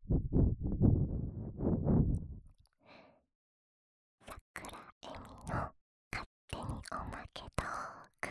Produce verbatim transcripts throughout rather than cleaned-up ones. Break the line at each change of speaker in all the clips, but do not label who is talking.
桜えみの勝手におまけトーク。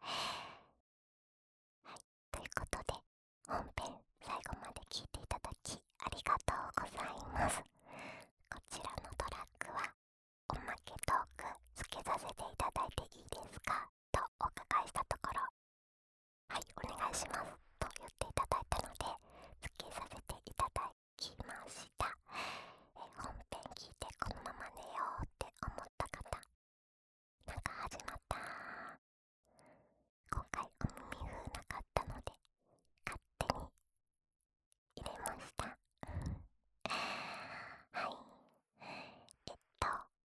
はい、ということで本編最後まで聞いていただきありがとうございます。こちらのトラックはおまけトークつけさせていただいていいですかとお伺いしたところ、はい、お願いしますと言っていただいたのでつけさせていただきました。え本編聞いてこのまま寝ようって思った方、なんか始まった今回お耳風なかったので勝手に入れました。はい、えっと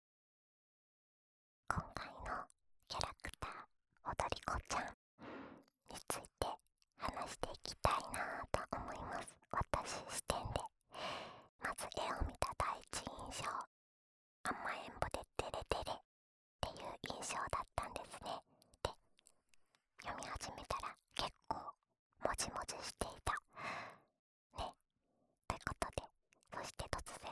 今回のキャラクター踊り子ちゃんについて話していきたいなと思います。私視点でまず絵を見た第一印象、甘えんぼでデレデレっていう印象だったんですね。で、読み始めたら結構もじもじしていたね。ということで、そして突然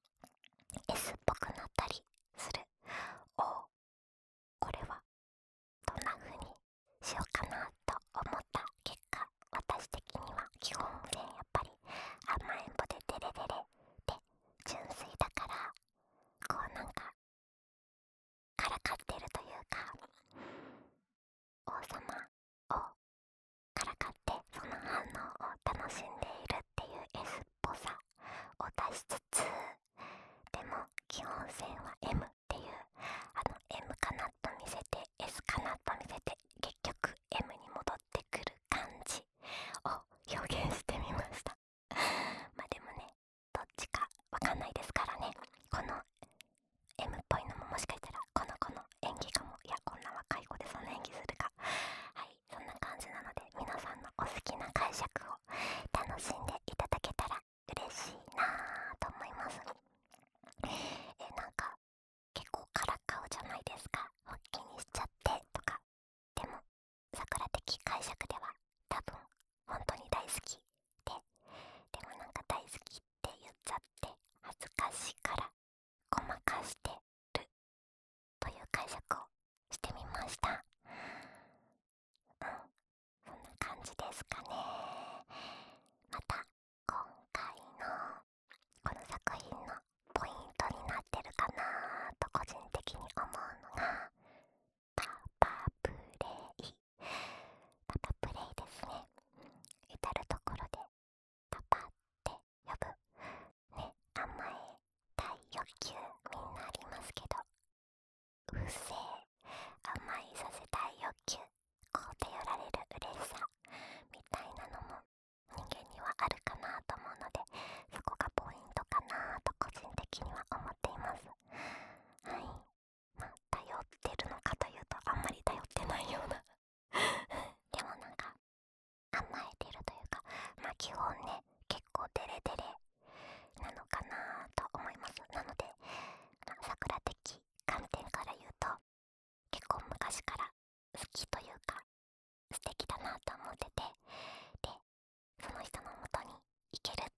S っぽくなったりする。おお、これはどんな風にしようかなと思った結果、私的には基本線やっぱり甘えんぼでデレデレで純粋だから、こうなんかからかってるというか、王様をからかってその反応を楽しんでいるっていう S っぽさを出しつつ、でも基本線は M っていう、あの M かなと見せて S かなと見せて結局 M に戻ってくる感じを表現してみました。まあでもね、どっちかわかんないですからね。この M っぽいのももしかしたらこの子の演技かも。いや、こんな若い子でそんな演技するか。はい、そんな感じなので皆さんのお好きな解釈を楽しんでいただけたら嬉しいなぁと思います。えなんか結構からかうじゃないですか。発起にしちゃってとか。でも桜的解釈では多分本当に大好きで、でもなんか大好きって言っちゃって恥ずかしいからごまかしてるという解釈をしてみました。うん、そんな感じですかね。また今回のこの作品のポイントになってるかなと個人的に思うのがパパプレイ。パパプレイですね。至るところでパパって呼ぶね、甘えたい欲求みんなありますけど、うっせえ甘いさせたい欲求、こう頼られる嬉しさみたいなのも人間にはあるかなと思うので、そこがポイントかなと個人的には思っています。はい、まあ頼ってるのかというとあんまり頼ってないようなでもなんか甘えてるというか、まあ基本ね結構デレデレなのかなと思います。なので、まあ、桜的観点から言うと結構昔から好きというか素敵だなと思ってて、でその人の元に行けるっ